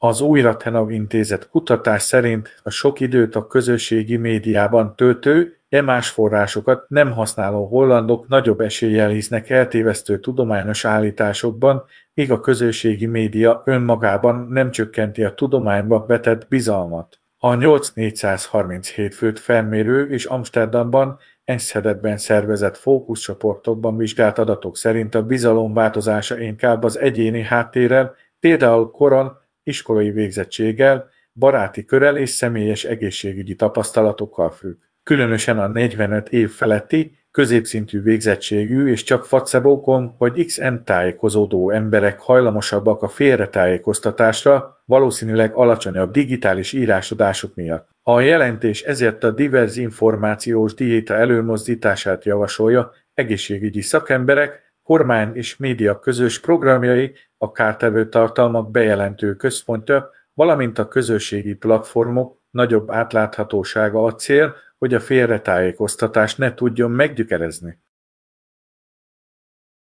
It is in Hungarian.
Az Újra-Tenag Intézet kutatás szerint a sok időt a közösségi médiában töltő, más forrásokat nem használó hollandok nagyobb eséllyel hisznek eltévesztő tudományos állításokban, míg a közösségi média önmagában nem csökkenti a tudományba vetett bizalmat. A 8437 főt felmérő és Amsterdamban Enschedeben szervezett fókuszcsoportokban vizsgált adatok szerint a bizalom változása inkább az egyéni háttérrel, például koron, iskolai végzettséggel, baráti körrel és személyes egészségügyi tapasztalatokkal függ. Különösen a 45 év feletti, középszintű végzettségű és csak placebókon vagy XN tájékozódó emberek hajlamosabbak a félretájékoztatásra, valószínűleg alacsonyabb digitális írásodásuk miatt. A jelentés ezért a diverzinformációs diéta előmozdítását javasolja, egészségügyi szakemberek, kormány és média közös programjai, a kártevő tartalmak bejelentő központja, valamint a közösségi platformok nagyobb átláthatósága a cél, hogy a félretájékoztatást ne tudjon meggyökerezni.